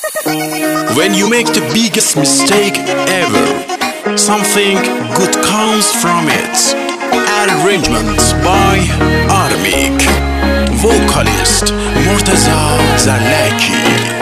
When you make the biggest mistake ever, something good comes from it. Arrangements by Armik. Vocalist Murtaza Zalaki.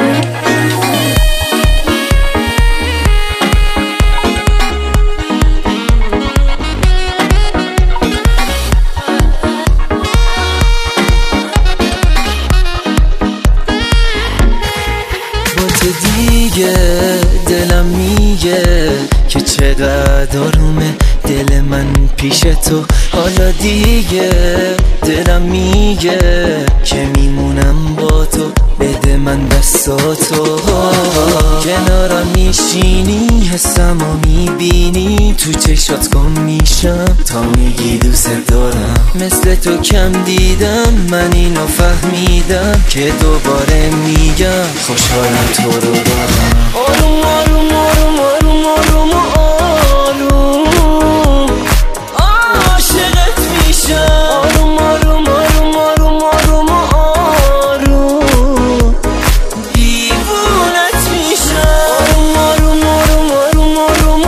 دیگه دلم میگه که چقدر آرومه دل من پیش تو. حالا دیگه دلم میگه که میمونم با تو. بده من دستاتو، کنارم میشینی حسمو میبینی. تو چشات گم میشم تا میگی دوست دارم. مثل تو کم دیدم من اینو فهمیدم که دوباره میگم خوشحالم تو رو دارم. آروم آروم آروم آروم آروم آروم عاشقت میشم. آروم آروم آروم آروم آروم آروم دیوونت میشم. آروم آروم آروم آروم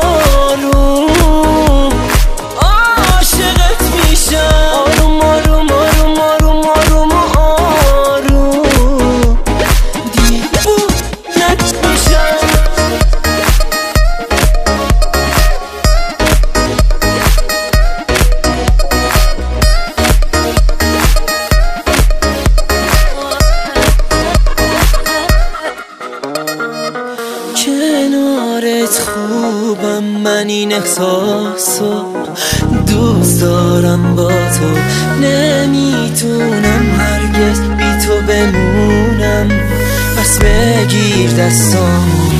آروم عاشقت میشم. آروم آروم آروم آروم آروم آروم دیوونت میشم. کنارت خوبم، من این احساسو دوست دارم. با تو نمیتونم هرگز بی تو بمونم. پس بگیر دستام